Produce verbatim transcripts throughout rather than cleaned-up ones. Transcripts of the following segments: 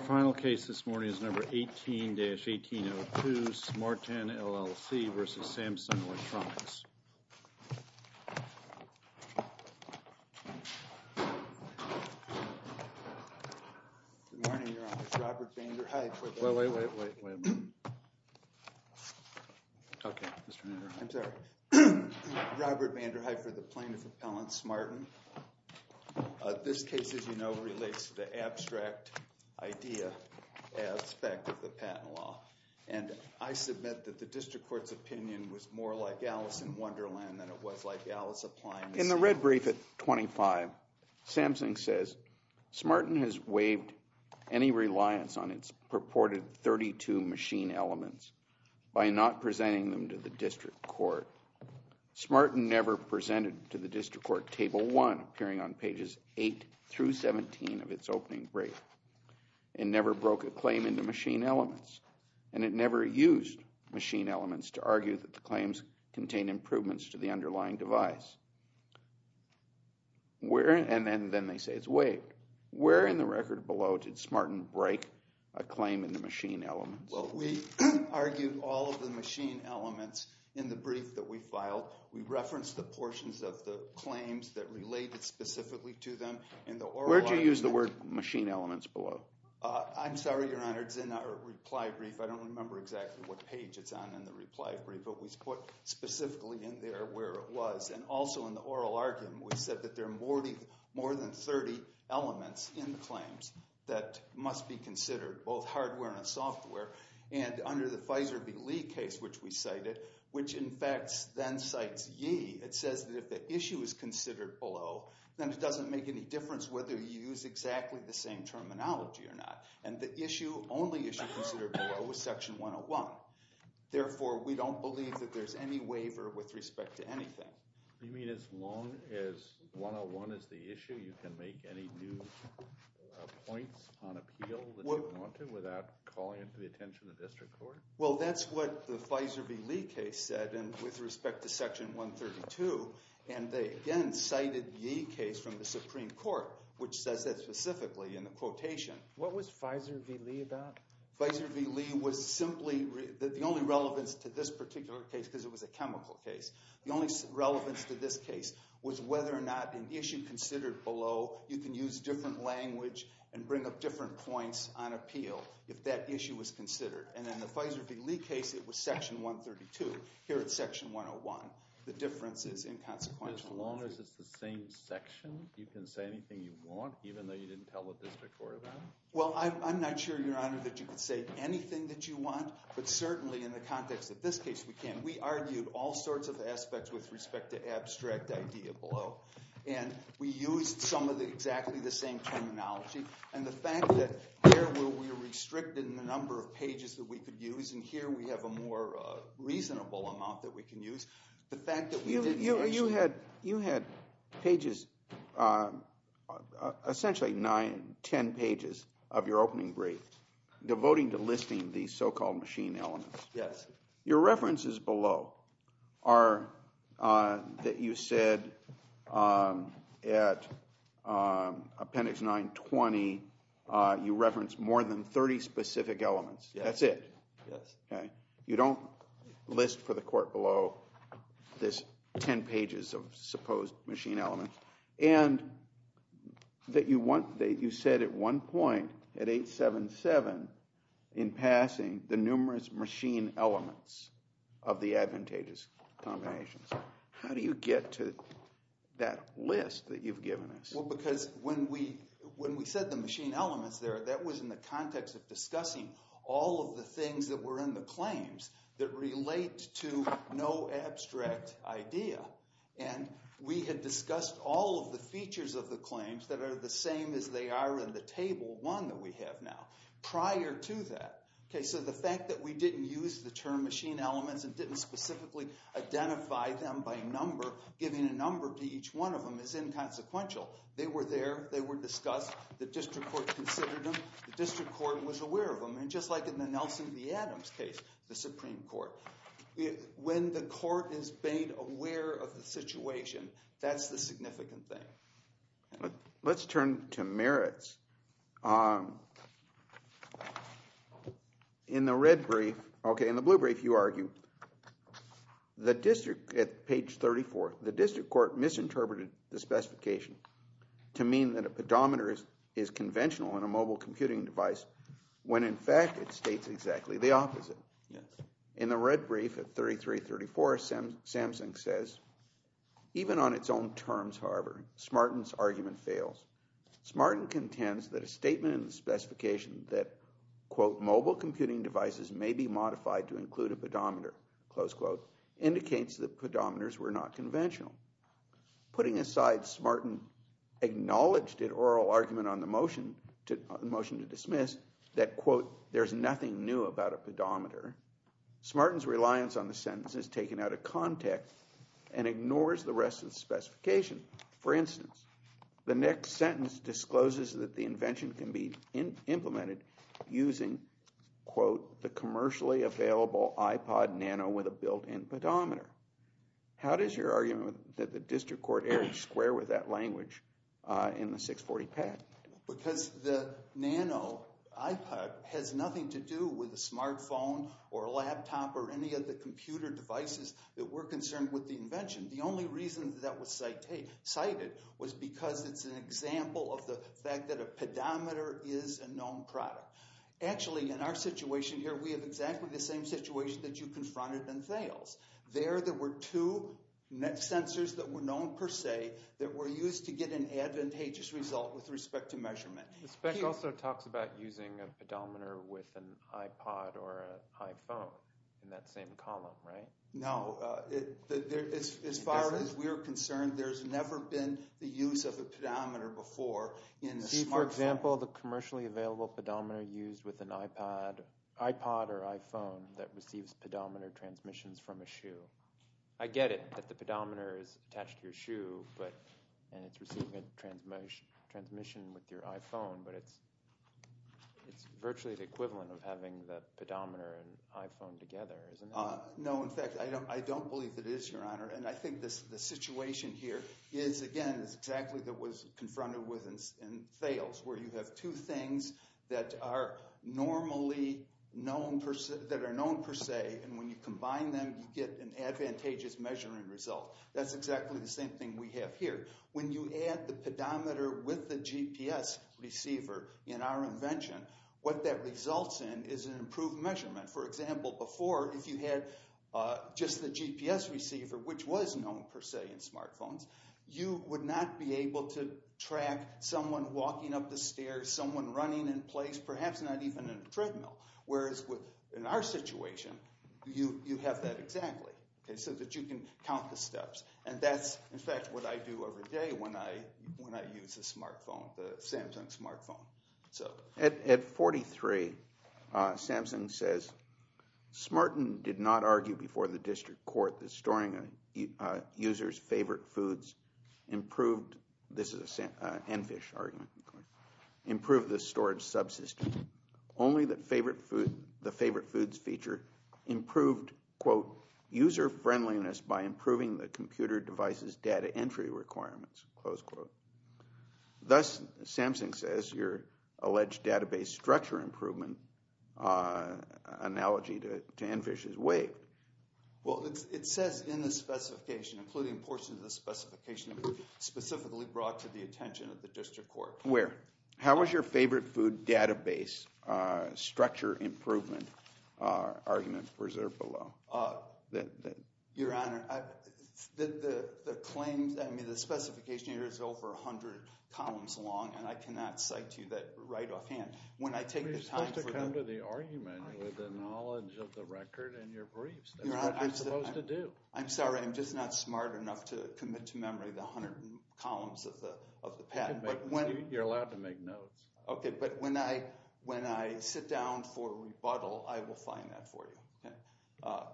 final case this morning is number eighteen dash eighteen oh two, Smarten L L C versus Samsung Electronics. Good morning, Your Honor. It's Robert Vanderhyde for the... Wait, wait, wait, wait, wait a minute. Okay, Mister Vanderhyde. I'm sorry. Robert Vanderhyde for the plaintiff appellant, Smarten. Uh, this case, as you know, relates to the abstract idea aspect of the patent law. And I submit that the district court's opinion was more like Alice in Wonderland than it was like Alice applying... In the red brief at twenty-five, Samsung says, Smarten has waived any reliance on its purported thirty-two machine elements by not presenting them to the district court. Smarten never presented to the district court Table one, appearing on pages eight through seventeen of its opening brief. It never broke a claim into machine elements, and it never used machine elements to argue that the claims contain improvements to the underlying device. Where, and then, then they say it's waived. Where in the record below did Smarten break a claim in the machine elements? Well, we argued all of the machine elements in the brief that we filed. We referenced the portions of the claims that related specifically to them in the oral Where'd you argument. use the word machine elements below? Uh, I'm sorry, Your Honor, it's in our reply brief. I don't remember exactly what page it's on in the reply brief, but we put specifically in there where it was. And also in the oral argument, we said that there are more, more than thirty elements in the claims that must be considered, both hardware and software. And under the Pfizer v. Lee case, which we cited, which in fact then cites Yee, it says that if the issue is considered below, then it doesn't make any difference whether you use exactly the same terminology or not. And the issue, only issue considered below was Section one oh one. Therefore, we don't believe that there's any waiver with respect to anything. You mean as long as one oh one is the issue, you can make any new uh, points on appeal that well, you want to without calling it to the attention of the district court? Well, that's what the Pfizer v. Lee case said, and with respect to Section one thirty-two, and they again cited Yee case from the Supreme Court, which says that specifically in the quotation. What was Pfizer v. Lee about? Pfizer v. Lee was simply, the, the only relevance to this particular case, because it was a chemical case, the only relevance to this case was whether or not an issue considered below, you can use different language and bring up different points on appeal if that issue was considered. And in the Pfizer v. Lee case, it was Section one thirty-two. Here it's Section one oh one. The difference is inconsequential. As long as it's the same section, you can say anything you want, even though you didn't tell the district court about it? Well, I'm, I'm not sure, Your Honor, that you could say anything that you want, but certainly in the context of this case, we can. We argued all sorts of aspects with respect to abstract idea below, and we used some of the exactly the same terminology. And the fact that there where we were restricted in the number of pages that we could use, and here we have a more uh, reasonable amount that we can use. The fact that we you, didn't you, actually... you had you had pages, uh, uh, essentially nine, ten pages of your opening brief, devoting to listing these so-called machine elements. Yes. Your references below are uh, that you said um, at um, Appendix nine twenty, uh, you reference more than thirty specific elements. Yes. That's it. Yes. Okay. You don't list for the court below this ten pages of supposed machine elements, and that you want that you said at one point at eight seventy-seven in passing the numerous machine elements of the advantageous combinations. How do you get to that list that you've given us? Well, because when we when we said the machine elements there, that was in the context of discussing all of the things that were in the claims that relate to no abstract idea. And we had discussed all of the features of the claims that are the same as they are in the table one that we have now. Prior to that, okay, so the fact that we didn't use the term machine elements and didn't specifically identify them by number, giving a number to each one of them is inconsequential. They were there, they were discussed, the district court considered them, the district court was aware of them. And just like in the Nelson v. Adams case, the Supreme Court, it, when the court is made aware of the situation, that's the significant thing. Let's turn to merits. Um, in the red brief, okay, in the blue brief, you argue the district, at page thirty-four, the district court misinterpreted the specification to mean that a pedometer is, is conventional in a mobile computing device, when in fact it states exactly the opposite. Yes. In the red brief at thirty-three thirty-four, Sam, Samsung says, even on its own terms, however, Smarten's argument fails. Smarten contends that a statement in the specification that, quote, mobile computing devices may be modified to include a pedometer, close quote, indicates that pedometers were not conventional. Putting aside Smarten acknowledged in oral argument on the motion to, on the motion to dismiss that, quote, there's nothing new about a pedometer, Smarten's reliance on the sentence is taken out of context and ignores the rest of the specification. For instance, the next sentence discloses that the invention can be in, implemented using, quote, the commercially available iPod Nano with a built-in pedometer. How does your argument that the district court erred square with that language uh, in the six forty patent? Because the Nano iPod has nothing to do with a smartphone or a laptop or any of the computer devices that we're concerned with the invention. The only reason that, that was cita- cited was because it's an example of the fact that a pedometer is a known product. Actually, in our situation here, we have exactly the same situation that you confronted in Thales. There, there were two sensors that were known per se that were used to get an advantageous result with respect to measurement. The spec Here, also talks about using a pedometer with an iPod or an iPhone in that same column, right? No, uh, it, the, there, as, as far as we're concerned, there's never been the use of a pedometer before in a See, smartphone. for example, the commercially available pedometer used with an iPod, iPod or iPhone that receives pedometer transmissions from a shoe. I get it that the pedometer is attached to your shoe, but and it's receiving a transmission transmission with your iPhone, but it's it's virtually the equivalent of having the pedometer and iPhone together, isn't it? Uh, no, in fact, I don't. I don't believe it is, Your Honor. And I think this the situation here is again is exactly that was confronted with in, in Thales, where you have two things that are normally known per se, that are known per se, and when you combine them, you get an advantageous measuring result. That's exactly the same thing we have here. When you add the pedometer with the G P S receiver in our invention, what that results in is an improved measurement. For example, before, if you had uh, just the G P S receiver, which was known per se in smartphones, you would not be able to track someone walking up the stairs, someone running in place, perhaps not even in a treadmill. Whereas with, in our situation, you, you have that exactly, okay, so that you can count the steps. And that's, in fact, what I do every day when I when I use the smartphone, the Samsung smartphone. So At, at forty-three, uh, Samsung says, Smarten did not argue before the district court that storing a uh, user's favorite foods improved, this is a uh, EnFish argument, improved the storage subsystem. Only that favorite food, the favorite foods feature improved, quote, user friendliness by improving the computer device's data entry requirements, close quote. Thus, Samsung says your alleged database structure improvement uh, analogy to, to EnFish is waived. Well, it's, it says in the specification, including portions of the specification that were specifically brought to the attention of the district court. Where? How was your favorite food database uh, structure improvement uh, argument preserved below? Uh, that, that, Your Honor, I, the, the, the claims, I mean, the specification here is over one hundred columns long, and I cannot cite you that right offhand. When I take You're the time supposed to for come the... to the argument with the knowledge of the record and your briefs. That's Your what Honor, you're I'm, supposed I'm, to do. I'm sorry, I'm just not smart enough to commit to memory the one hundred columns of the of the patent. You can But make- when You're allowed to make notes. okay, but when I when I sit down for rebuttal, I will find that for you. Okay? Uh,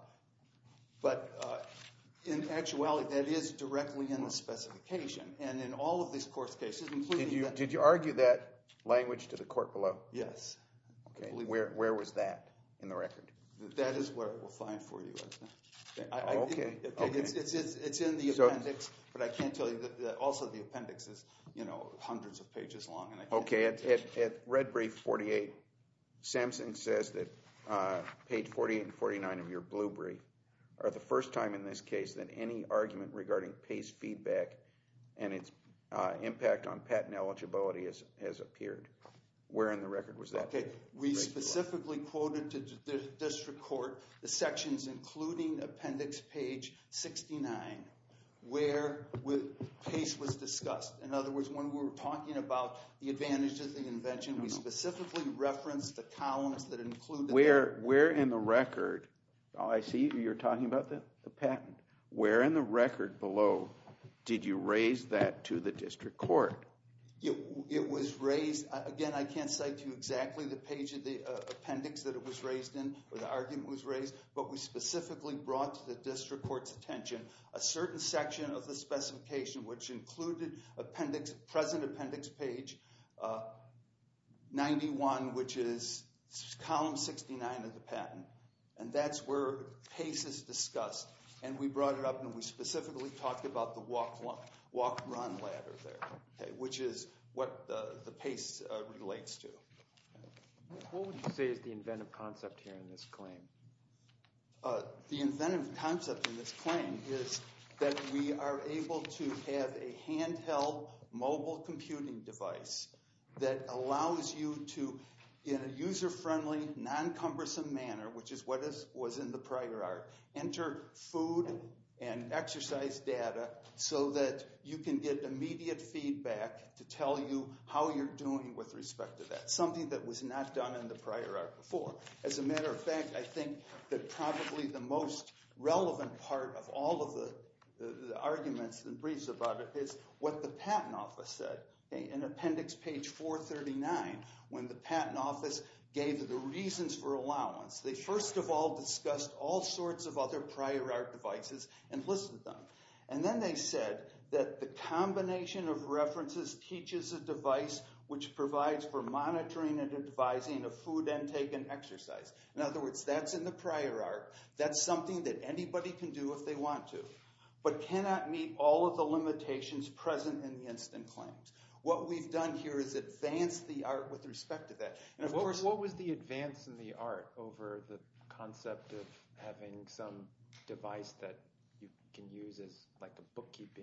but uh, in actuality, that is directly in the specification, and in all of these court cases, including did you the, did you argue that language to the court below? yes. Okay. I believe Where where was that in the record? that is what I will find for you. I, I, Okay, it- okay. It's, it's, it's, it's in the So- appendix, but I can't tell you that, that also the appendix is, you know, hundreds of pages long. And I can't Okay, tell at, you- at, at Red Brief forty-eight, Samsung says that uh, page forty-eight and forty-nine of your blue brief, are the first time in this case that any argument regarding PACE feedback and its uh, impact on patent eligibility has, has appeared. Where in the record was that? Okay, we specifically quoted to the district court the sections including appendix page sixty-nine where PACE was discussed. In other words, when we were talking about the advantages of the invention, we specifically referenced the columns that included Where, that. where in the record, oh, I see you're talking about the, the patent. Where in the record below did you raise that to the district court? It, it was raised, again, I can't cite to you exactly the page of the uh, appendix that it was raised in, or the argument was raised, but we specifically brought to the district court's attention a certain section of the specification which included appendix, present appendix page uh, ninety-one, which is column sixty-nine of the patent. And that's where PACE is discussed. And we brought it up and we specifically talked about the walk, walk run ladder there, okay, which is what the, the PACE uh, relates to. What would you say is the inventive concept here in this claim? Uh, the inventive concept in this claim is that we are able to have a handheld mobile computing device that allows you to, in a user-friendly, non-cumbersome manner, which is what is, was in the prior art, enter food and exercise data so that you can get immediate feedback to tell you how you're doing with respect to that, something that was not done in the prior art before. As a matter of fact, I think that probably the most relevant part of all of the, the, the arguments and briefs about it is what the Patent Office said. Okay, in appendix page four thirty-nine, when the Patent Office gave the reasons for allowance, they first of all discussed all sorts of other prior art devices and listed them. And then they said that the combination of references teaches a device which provides for monitoring and advising of food intake and exercise. In other words, that's in the prior art. That's something that anybody can do if they want to, but cannot meet all of the limitations present in the instant claims. What we've done here is advance the art with respect to that. And of what, course, what was the advance in the art over the concept of having some device that you can use as like a bookkeeping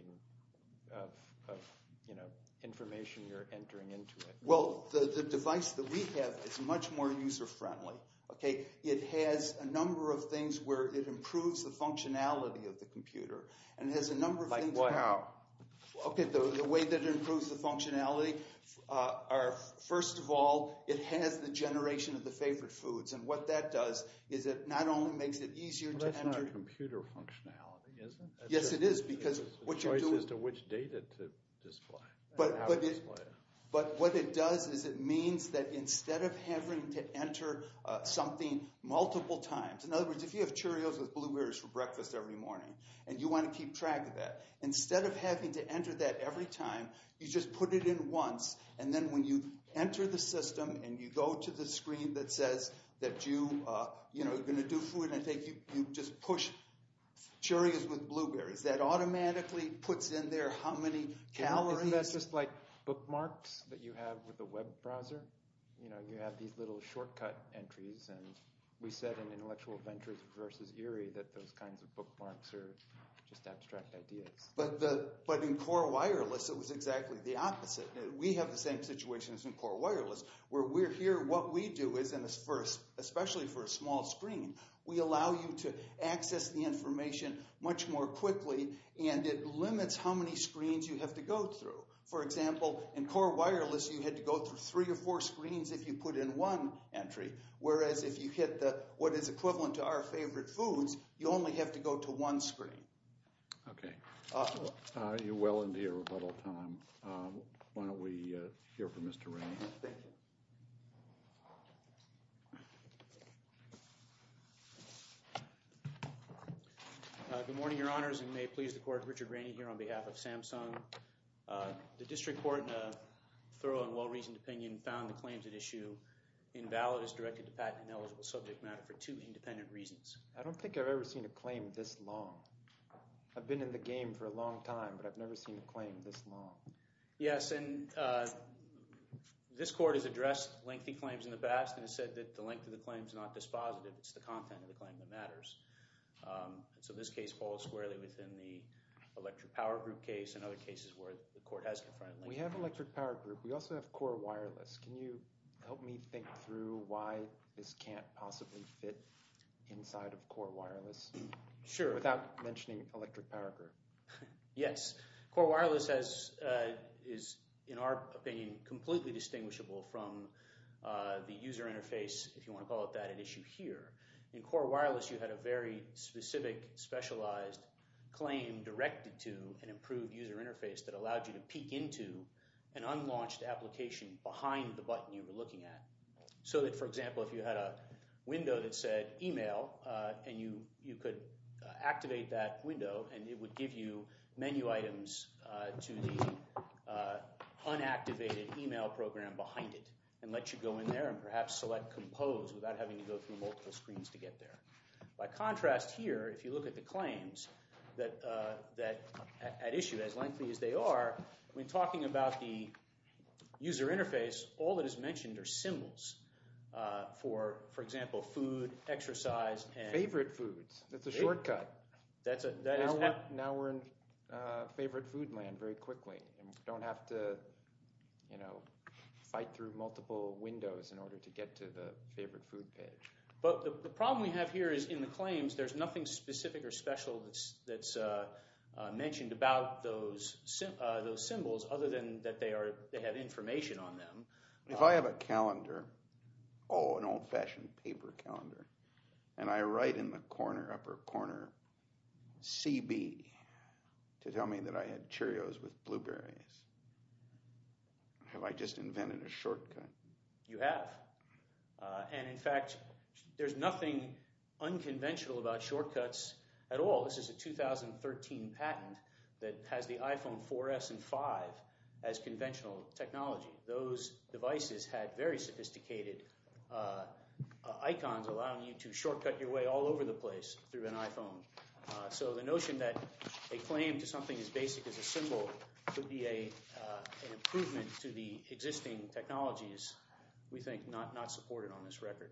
of, of you know, information you're entering into it? Well, the, the device that we have is much more user-friendly. Okay, it has a number of things where it improves the functionality of the computer, and it has a number of like things. What? How? Okay, the, the way that it improves the functionality uh, are, first of all, it has the generation of the favorite foods. And what that does is it not only makes it easier well, to that's enter. That's not computer functionality, is it? That's yes, just, it is, because it's what choice you're doing. as to which data to display. But, how but, to it, display it. but what it does is it means that instead of having to enter uh, something multiple times, in other words, if you have Cheerios with blueberries for breakfast every morning and you want to keep track of that, instead of having to enter that every time, you just put it in once, and then when you enter the system and you go to the screen that says that you, uh, you know, you're going to do food intake, you, you just push Cheerios with blueberries. That automatically puts in there how many calories. Isn't that just like bookmarks that you have with a web browser? You know, you have these little shortcut entries, and we said in Intellectual Ventures versus Erie that those kinds of bookmarks are just abstract ideas. But the but in Core Wireless, it was exactly the opposite. We have the same situation as in Core Wireless, where we're here. What we do is, and for especially for a small screen, we allow you to access the information much more quickly, and it limits how many screens you have to go through. For example, in Core Wireless, you had to go through three or four screens if you put in one entry, whereas if you hit the what is equivalent to our favorite foods, you only have to go to one screen. Okay. Uh, uh, you're well into your rebuttal time. Um, why don't we uh, hear from Mister Rainey? Thank you. Uh, good morning, Your Honors, and may it please the Court, Richard Rainey here on behalf of Samsung. Uh, the District Court, in a thorough and well-reasoned opinion, found the claims at issue invalid as directed to patent ineligible subject matter for two independent reasons. I don't think I've ever seen a claim this long. I've been in the game for a long time, but I've never seen a claim this long. Yes, and uh, this court has addressed lengthy claims in the past and has said that the length of the claim is not dispositive. It's the content of the claim that matters. Um, so this case falls squarely within the Electric Power Group case and other cases where the court has confronted lengthy We have claims. Electric Power Group. We also have Core Wireless. Can you help me think through why this can't possibly fit inside of Core Wireless? Sure. Without mentioning Electric Power Group. Yes. Core Wireless has uh, is, in our opinion, completely distinguishable from uh, the user interface, if you want to call it that, at issue here. In Core Wireless, you had a very specific, specialized claim directed to an improved user interface that allowed you to peek into an unlaunched application behind the button you were looking at. So that, for example, if you had a window that said email uh, and you, you could uh, activate that window and it would give you menu items uh, to the uh, unactivated email program behind it and let you go in there and perhaps select Compose without having to go through multiple screens to get there. By contrast here, if you look at the claims that, uh, that at issue, as lengthy as they are, when talking about the user interface, all that is mentioned are symbols uh, for, for example, food, exercise, and Favorite foods. That's a Favorite. shortcut. That's a that now, is we're, now we're in uh, favorite food land very quickly, and we don't have to, you know, fight through multiple windows in order to get to the favorite food page. But the, the problem we have here is in the claims, there's nothing specific or special that's that's uh, uh, mentioned about those sim, uh, those symbols, other than that they are they have information on them. If I have a calendar, oh, an old-fashioned paper calendar, and I write in the corner, upper corner, C B, to tell me that I had Cheerios with blueberries, have I just invented a shortcut? You have, uh, and in fact, there's nothing unconventional about shortcuts at all. This is a two thousand thirteen patent that has the iPhone four S and five as conventional technology. Those devices had very sophisticated uh, uh, icons allowing you to shortcut your way all over the place through an iPhone. Uh, so the notion that a claim to something as basic as a symbol could be a uh, an improvement to the existing technologies, we think not, not supported on this record.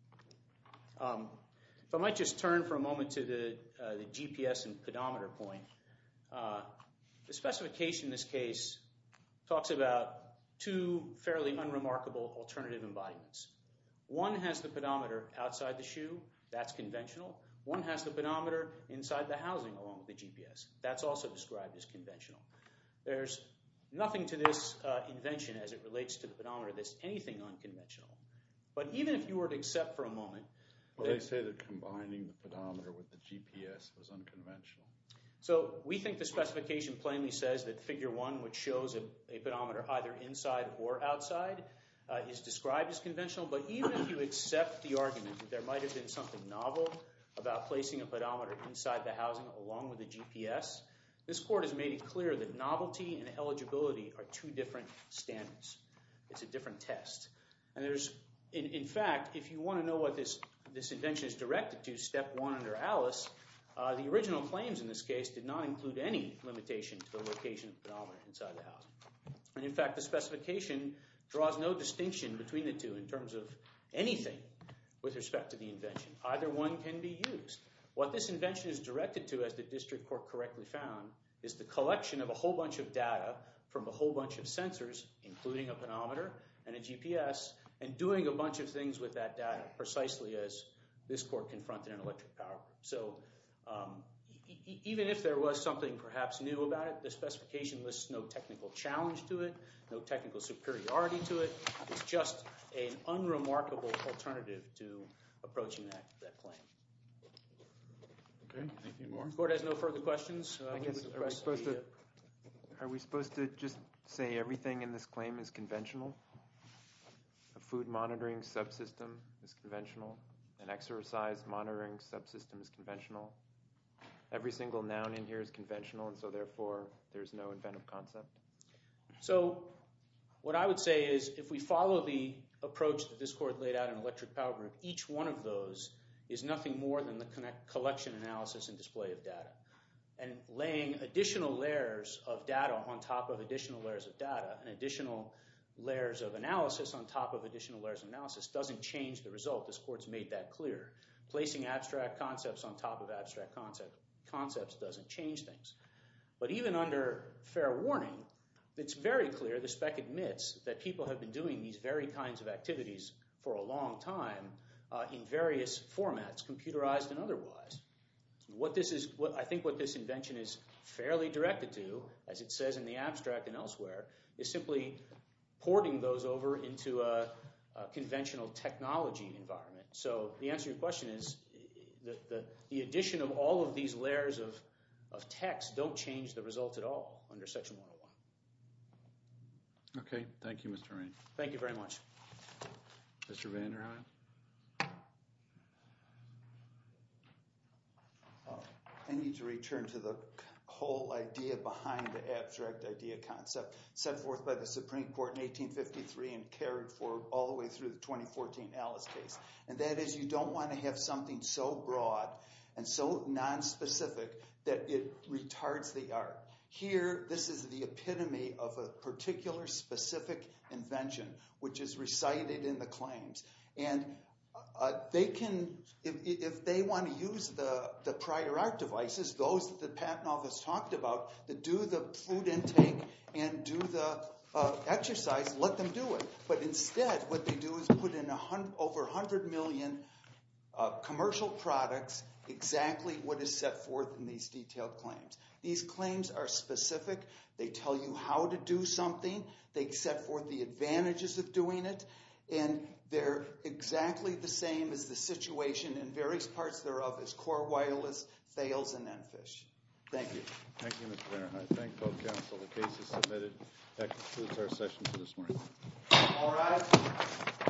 Um, if I might just turn for a moment to the, uh, the G P S and pedometer point. Uh, the specification in this case talks about two fairly unremarkable alternative embodiments. One has the pedometer outside the shoe. That's conventional. One has the pedometer inside the housing along with the G P S. That's also described as conventional. There's nothing to this uh, invention as it relates to the pedometer that's anything unconventional. But even if you were to accept for a moment... Well, they say that combining the pedometer with the G P S was unconventional. So we think the specification plainly says that figure one, which shows a, a pedometer either inside or outside, uh, is described as conventional. But even if you accept the argument that there might have been something novel about placing a pedometer inside the housing along with the G P S, this court has made it clear that novelty and eligibility are two different standards. It's a different test. And there's, in, in fact, if you want to know what this, this invention is directed to, step one under Alice, uh, the original claims in this case did not include any limitation to the location of the pedometer inside the housing. And in fact, the specification draws no distinction between the two in terms of anything with respect to the invention. Either one can be used. What this invention is directed to, as the district court correctly found, is the collection of a whole bunch of data from a whole bunch of sensors, including a pedometer and a G P S, and doing a bunch of things with that data, precisely as this court confronted an electric power group. So um, e- e- even if there was something perhaps new about it, the specification lists no technical challenge to it, no technical superiority to it. It's just an unremarkable alternative to approaching that, that claim. Okay, anything more? If the court has no further questions, uh, I we guess, would are we request supposed the, to, are we supposed to just say everything in this claim is conventional? A food monitoring subsystem is conventional. An exercise monitoring subsystem is conventional. Every single noun in here is conventional, and so therefore there's no inventive concept. So what I would say is if we follow the approach that this court laid out in Electric Power Group, each one of those is nothing more than the connect, collection, analysis, and display of data. And laying additional layers of data on top of additional layers of data, an additional layers of analysis on top of additional layers of analysis doesn't change the result. This court's made that clear. Placing abstract concepts on top of abstract concept, concepts doesn't change things. But even under fair warning, it's very clear, the spec admits, that people have been doing these very kinds of activities for a long time uh, in various formats, computerized and otherwise. What this is, what I think what this invention is fairly directed to, as it says in the abstract and elsewhere, is simply porting those over into a, a conventional technology environment. So the answer to your question is the, the, the addition of all of these layers of, of text don't change the result at all under Section one oh one. Okay, thank you, Mister Rainey. Thank you very much. Mister Vanderheim? Uh, I need to return to the whole idea behind the abstract idea concept set forth by the Supreme Court in eighteen fifty-three and carried forward all the way through the twenty fourteen Alice case. And that is, you don't want to have something so broad and so nonspecific that it retards the art. Here, this is the epitome of a particular specific invention, which is recited in the claims. And uh, they can, if, if they want to use the, the prior art devices, those that the Patent Office talked about, that do the food intake and do the uh, exercise, let them do it. But instead, what they do is put in a hundred, over one hundred million uh, commercial products, exactly what is set forth in these detailed claims. These claims are specific. They tell you how to do something. They set forth the advantages of doing it. And they're exactly the same as the situation in various parts thereof as Core Wireless, Thales, and Enfish. Thank you. Thank you, Mister Vanderheim. Thank both counsel. The case is submitted. That concludes our session for this morning. All right.